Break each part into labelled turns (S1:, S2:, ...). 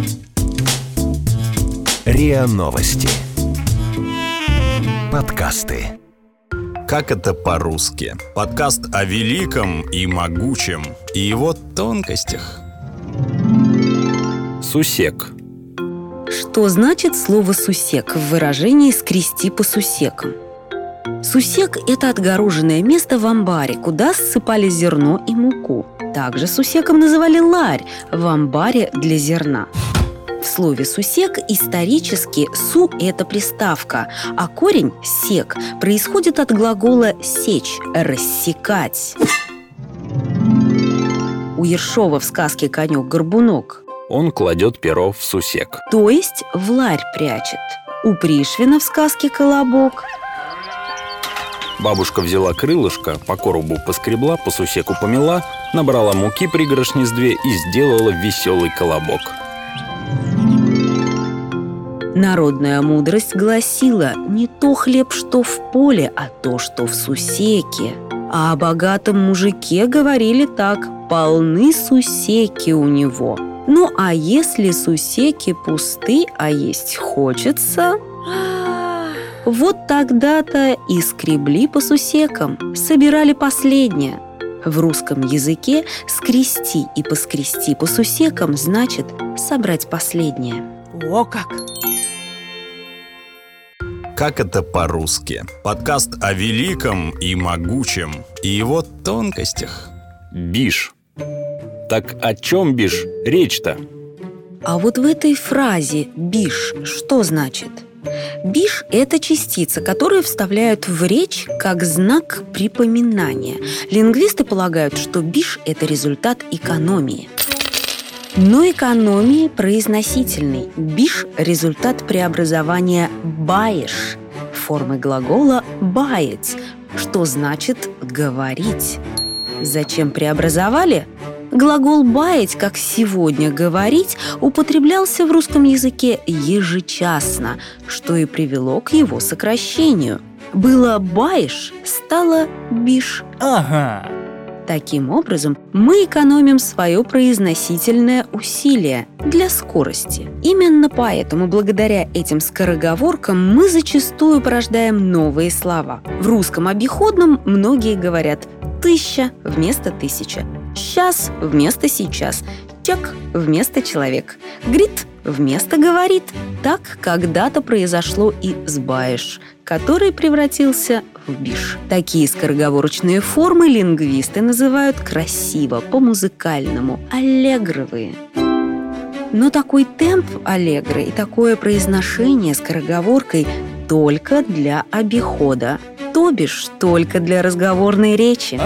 S1: РИА Новости. Подкасты.
S2: Как это по-русски? Подкаст о великом и могучем и его тонкостях.
S3: Сусек.
S4: Что значит слово «сусек» в выражении «скрести по сусекам»? Сусек – это отгороженное место в амбаре, куда ссыпали зерно и муку. Также сусеком называли ларь в амбаре для зерна. В слове «сусек» исторически «су» – это приставка, а корень «сек» происходит от глагола «сечь» – «рассекать». У Ершова в сказке «Конек-горбунок»
S3: Он кладет перо в сусек.
S4: то есть в ларь прячет. У Пришвина в сказке «Колобок»
S3: Бабушка взяла крылышко, по коробу поскребла, по сусеку помела, набрала муки пригоршни с 2 и сделала веселый колобок.
S4: Народная мудрость гласила: не то хлеб, что в поле, а то, что в сусеке. А о богатом мужике говорили так: полны сусеки у него. Ну а если сусеки пусты, а есть хочется, вот тогда-то и скребли по сусекам, собирали последнее. В русском языке скрести и поскрести по сусекам значит собрать последнее.
S5: О как!
S2: Как это по-русски? Подкаст о великом и могучем и его тонкостях.
S3: Биш. Так о чем биш речь-то?
S4: А вот в этой фразе «биш» что значит? Биш – это частица, которую вставляют в речь как знак припоминания. Лингвисты полагают, что биш – это результат экономии. Но экономии произносительной. Биш – результат преобразования «баешь» формы глагола «баять», что значит «говорить». Зачем преобразовали? Глагол «баять», как сегодня «говорить», употреблялся в русском языке ежечасно, что и привело к его сокращению. Было «баешь», стало «биш».
S5: Ага.
S4: Таким образом, мы экономим свое произносительное усилие для скорости. Именно поэтому, благодаря этим скороговоркам, мы зачастую порождаем новые слова. В русском обиходном многие говорят «тысяча» вместо «тысяча», «сейчас» вместо «сейчас», «чек» вместо «человек», «грит» вместо «говорит». Так когда-то произошло и с «баешь», который превратился в «биш». Такие скороговорочные формы лингвисты называют красиво, по-музыкальному, аллегровые. Но такой темп аллегро и такое произношение скороговоркой только для обихода, то бишь только для разговорной речи.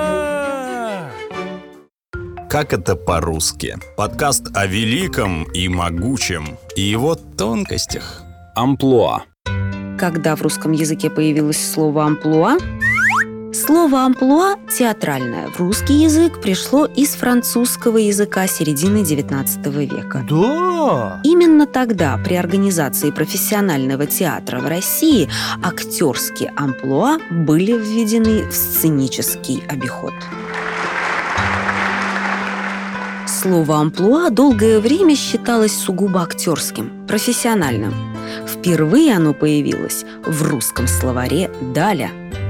S2: Как это по-русски? Подкаст о великом и могучем и его тонкостях.
S3: Амплуа.
S4: Когда в русском языке появилось слово «амплуа», слово «амплуа» театральное в русский язык пришло из французского языка середины XIX века.
S5: Да!
S4: Именно тогда при организации профессионального театра в России актерские амплуа были введены в сценический обиход. Слово «амплуа» долгое время считалось сугубо актерским, профессиональным. Впервые оно появилось в русском словаре «Даля».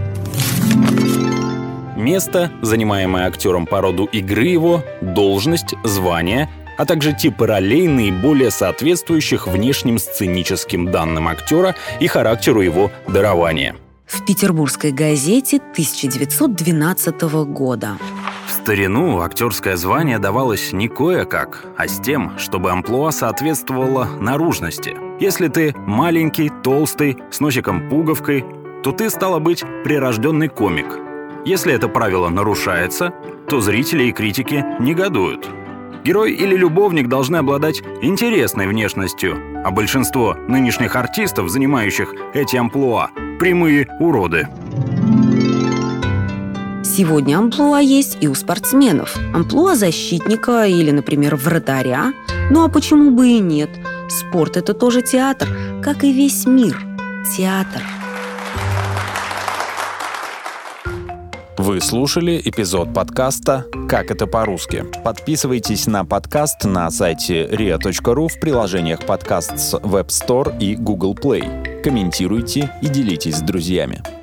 S3: Место, занимаемое актером по роду игры его, должность, звание, а также типы ролей, наиболее соответствующих внешним сценическим данным актера и характеру его дарования.
S4: В петербургской газете 1912 года.
S3: В старину актерское звание давалось не кое-как, а с тем, чтобы амплуа соответствовало наружности. Если ты маленький, толстый, с носиком-пуговкой, то ты, стало быть, прирожденный комик. Если это правило нарушается, то зрители и критики негодуют. Герой или любовник должны обладать интересной внешностью, а большинство нынешних артистов, занимающих эти амплуа, прямые уроды.
S4: Сегодня амплуа есть и у спортсменов. Амплуа защитника или, например, вратаря. Ну а почему бы и нет? Спорт – это тоже театр, как и весь мир. Театр.
S2: Вы слушали эпизод подкаста «Как это по-русски». Подписывайтесь на подкаст на сайте ria.ru в приложениях подкаст с Web Store и Google Play. Комментируйте и делитесь с друзьями.